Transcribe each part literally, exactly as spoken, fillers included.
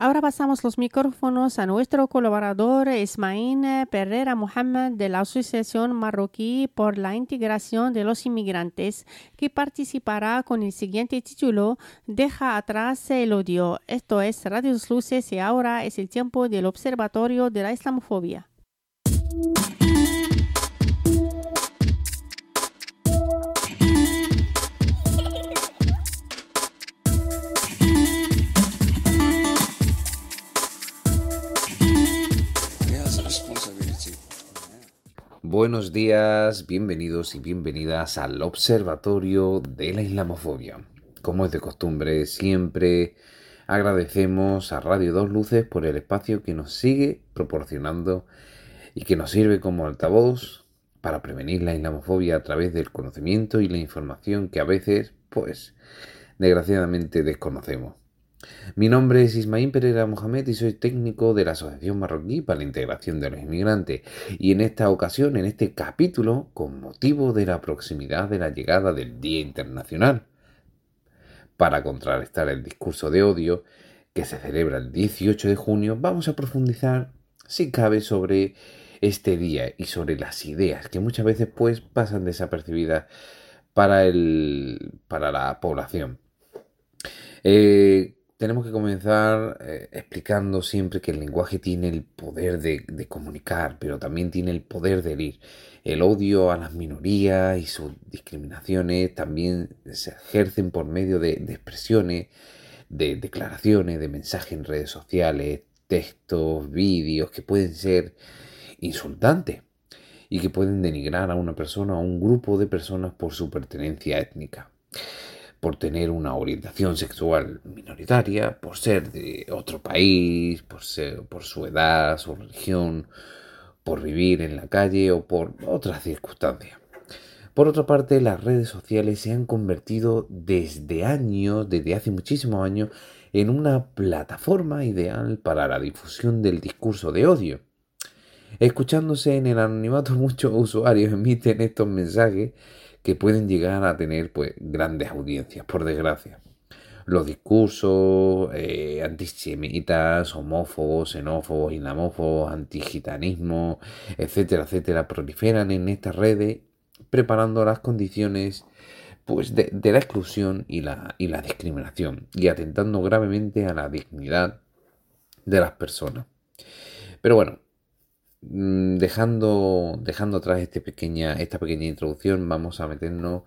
Ahora pasamos los micrófonos a nuestro colaborador Ismaín Pereira Mohamed de la Asociación Marroquí por la Integración de los Inmigrantes, que participará con el siguiente título: Deja atrás el odio. Esto es Radio Dos Luces y ahora es el tiempo del Observatorio de la Islamofobia. Buenos días, bienvenidos y bienvenidas al Observatorio de la Islamofobia. Como es de costumbre, siempre agradecemos a Radio Dos Luces por el espacio que nos sigue proporcionando y que nos sirve como altavoz para prevenir la islamofobia a través del conocimiento y la información que a veces, pues, desgraciadamente desconocemos. Mi nombre es Ismaín Pereira Mohamed y soy técnico de la Asociación Marroquí para la Integración de los Inmigrantes. Y en esta ocasión, en este capítulo, con motivo de la proximidad de la llegada del Día Internacional para contrarrestar el discurso de odio que se celebra el dieciocho de junio, vamos a profundizar, si cabe, sobre este día y sobre las ideas que muchas veces pues pasan desapercibidas para, el, para la población. Eh, Tenemos que comenzar eh, explicando siempre que el lenguaje tiene el poder de, de comunicar, pero también tiene el poder de herir. El odio a las minorías y sus discriminaciones también se ejercen por medio de, de expresiones, de declaraciones, de mensajes en redes sociales, textos, vídeos que pueden ser insultantes y que pueden denigrar a una persona o a un grupo de personas por su pertenencia étnica, por tener una orientación sexual minoritaria, por ser de otro país, por, ser, por su edad, su religión, por vivir en la calle o por otras circunstancias. Por otra parte, las redes sociales se han convertido desde años, desde hace muchísimos años, en una plataforma ideal para la difusión del discurso de odio. Escuchándose en el anonimato, muchos usuarios emiten estos mensajes que pueden llegar a tener pues grandes audiencias, por desgracia. Los discursos eh, antisemitas, homófobos, xenófobos, islamófobos, antigitanismo, etcétera, etcétera, proliferan en estas redes, preparando las condiciones pues de, de la exclusión y la, y la discriminación, y atentando gravemente a la dignidad de las personas. Pero bueno, Dejando, dejando atrás este pequeña, esta pequeña introducción, vamos a meternos,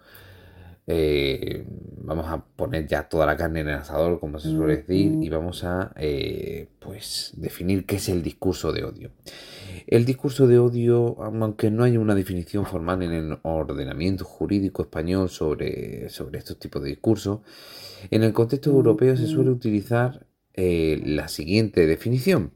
eh, vamos a poner ya toda la carne en el asador, como se suele decir, y vamos a eh, pues definir qué es el discurso de odio. El discurso de odio, aunque no hay una definición formal en el ordenamiento jurídico español sobre, sobre estos tipos de discursos, en el contexto europeo se suele utilizar eh, la siguiente definición.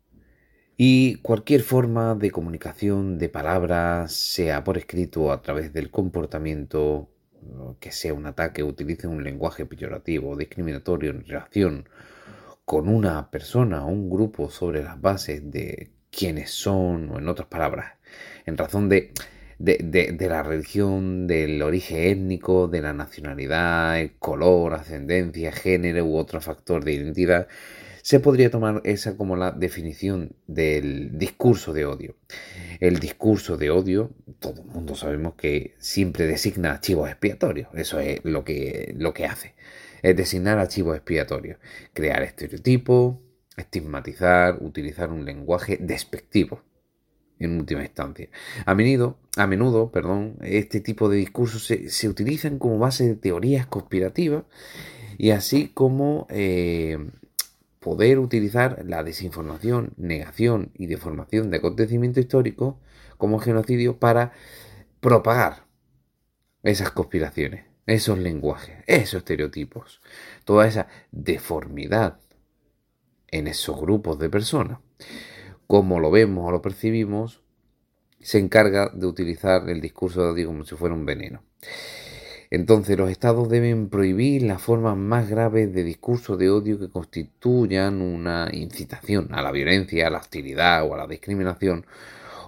Y cualquier forma de comunicación de palabras, sea por escrito o a través del comportamiento, que sea un ataque o utilice un lenguaje peyorativo o discriminatorio en relación con una persona o un grupo sobre las bases de quiénes son, o en otras palabras, en razón de, de, de, de la religión, del origen étnico, de la nacionalidad, el color, ascendencia, género u otro factor de identidad, se podría tomar esa como la definición del discurso de odio. El discurso de odio, todo el mundo sabemos que siempre designa archivos expiatorios. Eso es lo que, lo que hace. Es designar archivos expiatorios. Crear estereotipos, estigmatizar, utilizar un lenguaje despectivo, en última instancia. A menudo, a menudo perdón, este tipo de discursos se, se utilizan como base de teorías conspirativas y así como... Eh, poder utilizar la desinformación, negación y deformación de acontecimientos históricos como genocidio para propagar esas conspiraciones, esos lenguajes, esos estereotipos, toda esa deformidad en esos grupos de personas. Como lo vemos o lo percibimos, se encarga de utilizar el discurso de odio como si fuera un veneno. Entonces, los estados deben prohibir las formas más graves de discurso de odio que constituyan una incitación a la violencia, a la hostilidad o a la discriminación,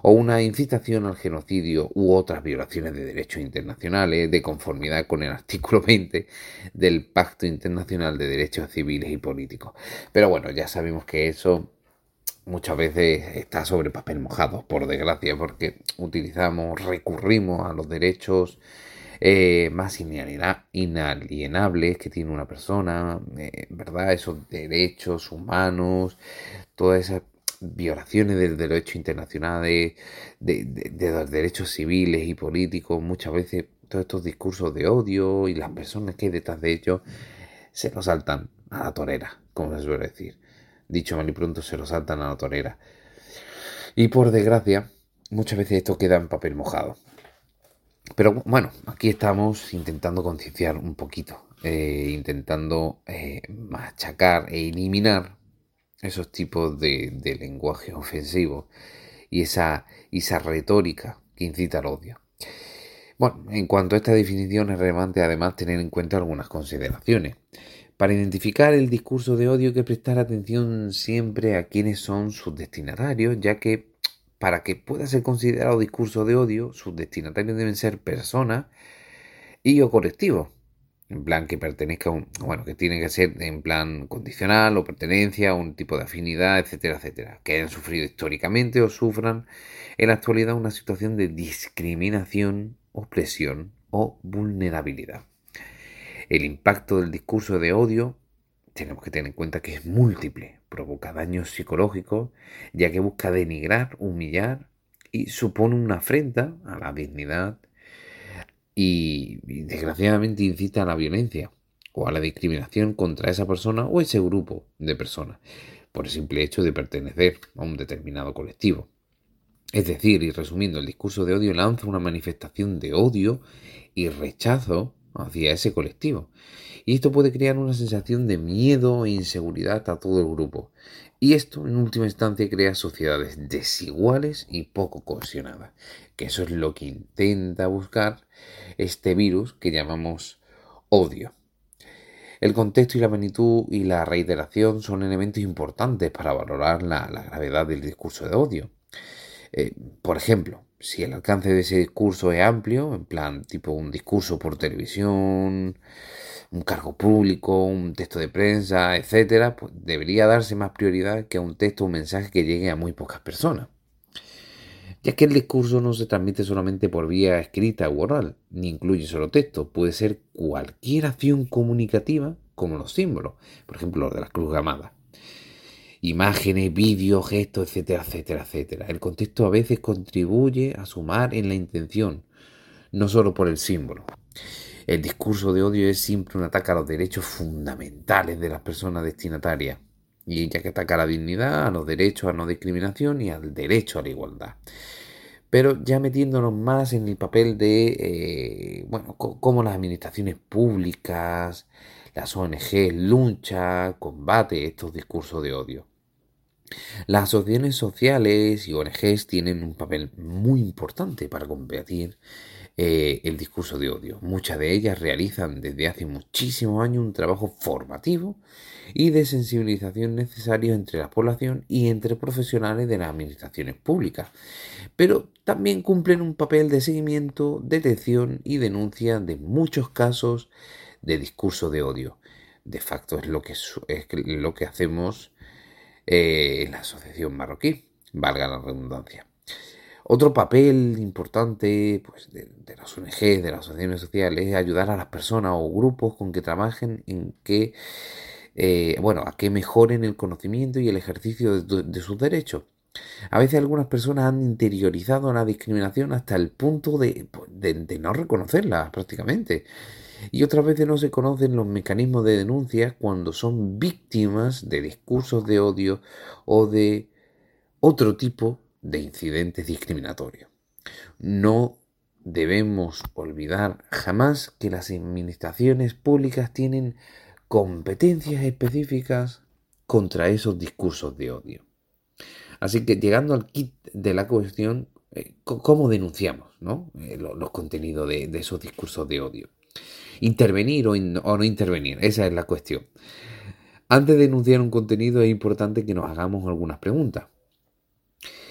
o una incitación al genocidio u otras violaciones de derechos internacionales de conformidad con el artículo veinte del Pacto Internacional de Derechos Civiles y Políticos. Pero bueno, ya sabemos que eso muchas veces está sobre papel mojado, por desgracia, porque utilizamos, recurrimos a los derechos eh, más inalienables que tiene una persona, eh, ¿verdad? Esos derechos humanos, todas esas violaciones del derecho internacional, de, de, de, de los derechos civiles y políticos, muchas veces todos estos discursos de odio y las personas que hay detrás de ellos se lo saltan a la torera, como se suele decir. Dicho mal y pronto, se lo saltan a la torera. Y por desgracia, muchas veces esto queda en papel mojado. Pero bueno, aquí estamos intentando concienciar un poquito, eh, intentando eh, machacar e eliminar esos tipos de, de lenguaje ofensivo y esa, esa retórica que incita al odio. Bueno, en cuanto a esta definición es relevante además tener en cuenta algunas consideraciones. Para identificar el discurso de odio hay que prestar atención siempre a quiénes son sus destinatarios, ya que para que pueda ser considerado discurso de odio, sus destinatarios deben ser personas y o colectivos. En plan que pertenezca a un, bueno, que tiene que ser en plan condicional o pertenencia a un tipo de afinidad, etcétera, etcétera. Que hayan sufrido históricamente o sufran en la actualidad una situación de discriminación, opresión o vulnerabilidad. El impacto del discurso de odio tenemos que tener en cuenta que es múltiple, provoca daños psicológicos, ya que busca denigrar, humillar y supone una afrenta a la dignidad y, y desgraciadamente incita a la violencia o a la discriminación contra esa persona o ese grupo de personas por el simple hecho de pertenecer a un determinado colectivo. Es decir, y resumiendo, el discurso de odio lanza una manifestación de odio y rechazo hacia ese colectivo. Y esto puede crear una sensación de miedo e inseguridad a todo el grupo. Y esto, en última instancia, crea sociedades desiguales y poco cohesionadas. Que eso es lo que intenta buscar este virus que llamamos odio. El contexto y la magnitud y la reiteración son elementos importantes para valorar la, la gravedad del discurso de odio. Eh, por ejemplo, si el alcance de ese discurso es amplio, en plan tipo un discurso por televisión, un cargo público, un texto de prensa, etcétera, pues debería darse más prioridad que a un texto o un mensaje que llegue a muy pocas personas. Ya que el discurso no se transmite solamente por vía escrita u oral, ni incluye solo texto, puede ser cualquier acción comunicativa como los símbolos, por ejemplo los de la cruz gamada. Imágenes, vídeos, gestos, etcétera, etcétera, etcétera. El contexto a veces contribuye a sumar en la intención, no solo por el símbolo. El discurso de odio es siempre un ataque a los derechos fundamentales de las personas destinatarias, y ya que ataca a la dignidad, a los derechos a no discriminación y al derecho a la igualdad. Pero ya metiéndonos más en el papel de, eh, bueno, c- cómo las administraciones públicas, las O N G luchan, combate estos discursos de odio. Las asociaciones sociales y O N Ges tienen un papel muy importante para combatir eh, el discurso de odio. Muchas de ellas realizan desde hace muchísimos años un trabajo formativo y de sensibilización necesario entre la población y entre profesionales de las administraciones públicas, pero también cumplen un papel de seguimiento, detección y denuncia de muchos casos de discurso de odio. De facto es lo que, es lo que hacemos eh, en la Asociación Marroquí, valga la redundancia. Otro papel importante pues, de, de las O N Ges, de las asociaciones sociales, es ayudar a las personas o grupos con que trabajen en que, eh, bueno, a que mejoren el conocimiento y el ejercicio de, de sus derechos. A veces algunas personas han interiorizado la discriminación hasta el punto de, de, de no reconocerla prácticamente. Y otras veces no se conocen los mecanismos de denuncia cuando son víctimas de discursos de odio o de otro tipo de incidentes discriminatorios. No debemos olvidar jamás que las administraciones públicas tienen competencias específicas contra esos discursos de odio. Así que llegando al kit de la cuestión, eh, ¿cómo denunciamos, ¿no? eh, los, los contenidos de, de esos discursos de odio? Intervenir o, in, o no intervenir, esa es la cuestión. Antes de denunciar un contenido es importante que nos hagamos algunas preguntas.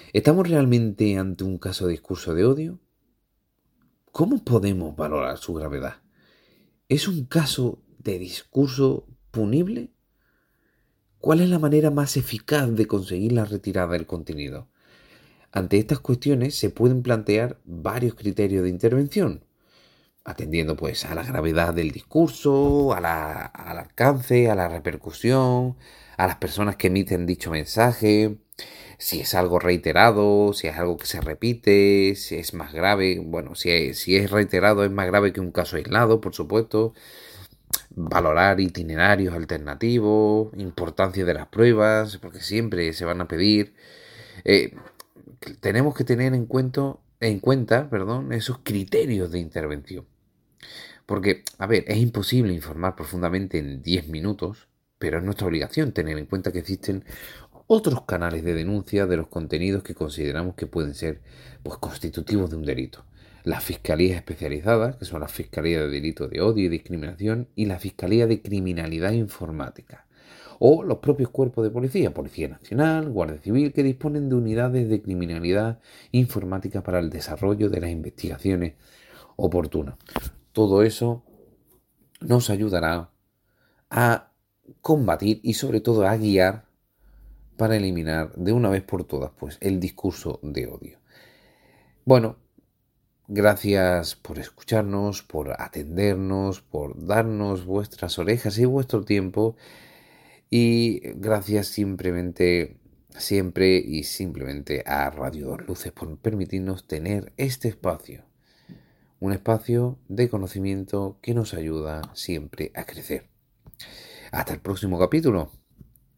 ¿Estamos realmente ante un caso de discurso de odio? ¿Cómo podemos valorar su gravedad? ¿Es un caso de discurso punible? ¿Cuál es la manera más eficaz de conseguir la retirada del contenido? Ante estas cuestiones se pueden plantear varios criterios de intervención, atendiendo pues a la gravedad del discurso, a la, al alcance, a la repercusión, a las personas que emiten dicho mensaje, si es algo reiterado, si es algo que se repite, si es más grave, bueno, si es, si es reiterado es más grave que un caso aislado, por supuesto, valorar itinerarios alternativos, importancia de las pruebas, porque siempre se van a pedir. Eh, tenemos que tener en cuenta, en cuenta, perdón, esos criterios de intervención. Porque, a ver, es imposible informar profundamente en diez minutos, pero es nuestra obligación tener en cuenta que existen otros canales de denuncia de los contenidos que consideramos que pueden ser pues, constitutivos de un delito. Las fiscalías especializadas, que son la Fiscalía de Delitos de Odio y Discriminación, y la Fiscalía de Criminalidad Informática. O los propios cuerpos de policía, Policía Nacional, Guardia Civil, que disponen de unidades de criminalidad informática para el desarrollo de las investigaciones oportunas. Todo eso nos ayudará a combatir y sobre todo a guiar para eliminar de una vez por todas pues, el discurso de odio. Bueno, gracias por escucharnos, por atendernos, por darnos vuestras orejas y vuestro tiempo. Y gracias simplemente, siempre y simplemente a Radio Dos Luces por permitirnos tener este espacio. Un espacio de conocimiento que nos ayuda siempre a crecer. Hasta el próximo capítulo.